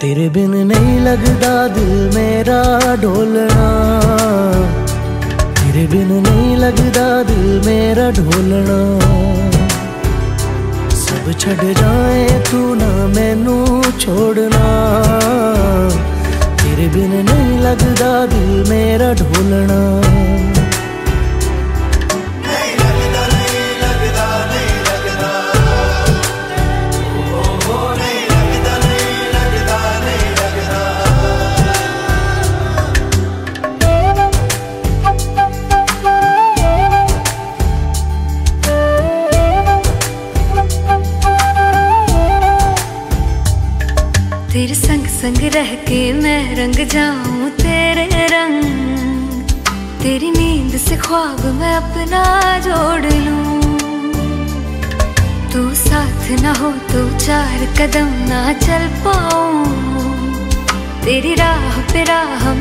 तेरे बिन नहीं लगदा दिल मेरा ढोलना, तेरे बिन नहीं लगदा दिल मेरा ढोलना। सब छड़ जाए तू ना मैनू छोड़ना, तेरे बिन नहीं लगदा दिल मेरा ढोलना। तेरे संग संग रह के मैं रंग जाऊं तेरे रंग, तेरी नींद से ख्वाब मैं अपना जोड़ लूं। तू साथ ना हो तो 4 कदम ना चल पाऊं, तेरी राह पे राह